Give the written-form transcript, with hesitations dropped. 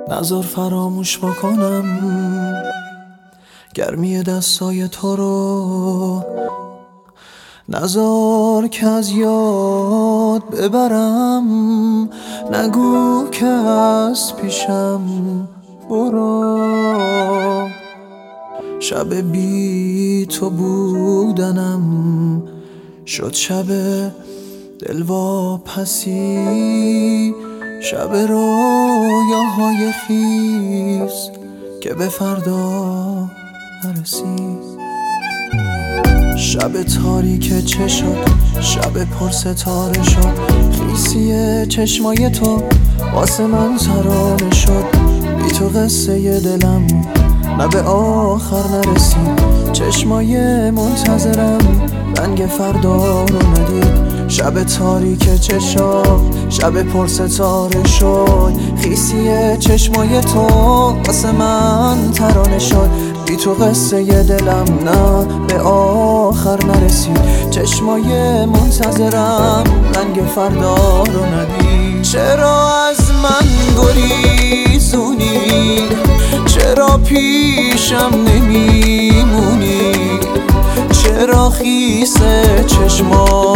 نذار فراموش بکنم گرمی دستای تو رو، نذار که از یاد ببرم، نگو که از پیشم برو. شب بی تو بودنم شد شب دلواپسی، شب رویاهای خیس که به فردا نرسید. شب تاریک چشات، شب پر ستاره شد، خیسی چشمای تو واسه من ترانه شد. بی تو قصه دلم نه به آخر نرسید، چشمای منتظرم رنگ فردا رو ندید. شب تاریک چشات، شب پر ستاره شد، خیسی چشمای تو واسه من ترانه شد. بی تو قصه دلم نه به آخر نرسید، چشمای منتظرم رنگ فردا رو ندید. چرا از من گریزونی؟ چرا پیشم نمیمونی؟ چرا خیس چشما